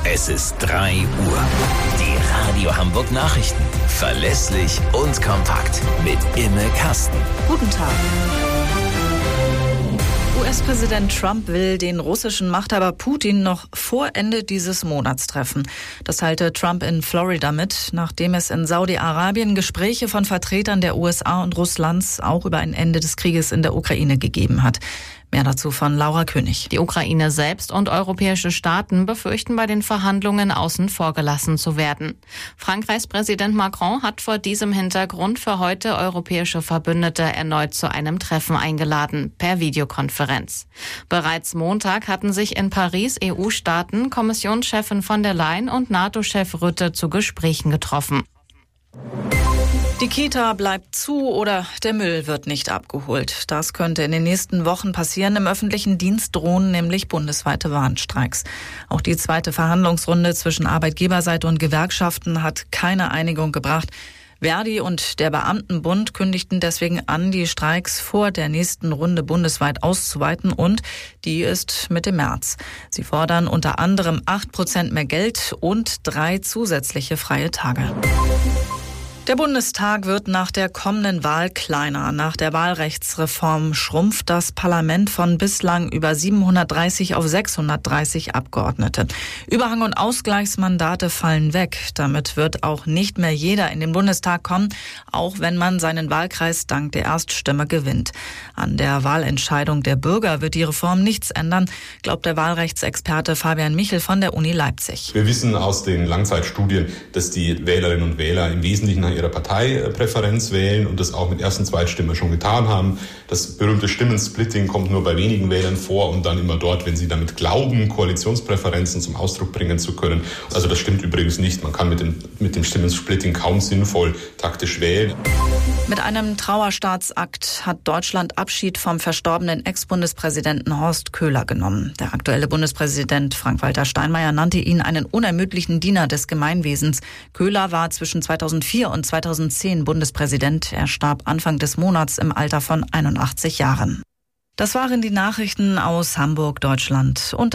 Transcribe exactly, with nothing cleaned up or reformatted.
Es ist drei Uhr. Die Radio Hamburg Nachrichten. Verlässlich und kompakt. Mit Imme Kasten. Guten Tag. U S-Präsident Trump will den russischen Machthaber Putin noch vor Ende dieses Monats treffen. Das teilte Trump in Florida mit, nachdem es in Saudi-Arabien Gespräche von Vertretern der U S A und Russlands auch über ein Ende des Krieges in der Ukraine gegeben hat. Mehr dazu von Laura König. Die Ukraine selbst und europäische Staaten befürchten, bei den Verhandlungen außen vor gelassen zu werden. Frankreichs Präsident Macron hat vor diesem Hintergrund für heute europäische Verbündete erneut zu einem Treffen eingeladen, per Videokonferenz. Bereits Montag hatten sich in Paris E U-Staaten, Kommissionschefin von der Leyen und NATO-Chef Rutte zu Gesprächen getroffen. Die Kita bleibt zu oder der Müll wird nicht abgeholt. Das könnte in den nächsten Wochen passieren. Im öffentlichen Dienst drohen nämlich bundesweite Warnstreiks. Auch die zweite Verhandlungsrunde zwischen Arbeitgeberseite und Gewerkschaften hat keine Einigung gebracht. Verdi und der Beamtenbund kündigten deswegen an, die Streiks vor der nächsten Runde bundesweit auszuweiten, und die ist Mitte März. Sie fordern unter anderem acht Prozent mehr Geld und drei zusätzliche freie Tage. Der Bundestag wird nach der kommenden Wahl kleiner. Nach der Wahlrechtsreform schrumpft das Parlament von bislang über siebenhundertdreißig auf sechshundertdreißig Abgeordnete. Überhang- und Ausgleichsmandate fallen weg. Damit wird auch nicht mehr jeder in den Bundestag kommen, auch wenn man seinen Wahlkreis dank der Erststimme gewinnt. An der Wahlentscheidung der Bürger wird die Reform nichts ändern, glaubt der Wahlrechtsexperte Fabian Michel von der Uni Leipzig. Wir wissen aus den Langzeitstudien, dass die Wählerinnen und Wähler im Wesentlichen nach ihrer Parteipräferenz wählen und das auch mit Erst- und Zweitstimme schon getan haben. Das berühmte Stimmensplitting kommt nur bei wenigen Wählern vor und dann immer dort, wenn sie damit glauben, Koalitionspräferenzen zum Ausdruck bringen zu können. Also das stimmt übrigens nicht. Man kann mit dem, mit dem Stimmensplitting kaum sinnvoll taktisch wählen. Mit einem Trauerstaatsakt hat Deutschland Abschied vom verstorbenen Ex-Bundespräsidenten Horst Köhler genommen. Der aktuelle Bundespräsident Frank-Walter Steinmeier nannte ihn einen unermüdlichen Diener des Gemeinwesens. Köhler war zwischen zweitausendvier und zweitausendzehn Bundespräsident. Er starb Anfang des Monats im Alter von einundachtzig Jahren. Das waren die Nachrichten aus Hamburg, Deutschland und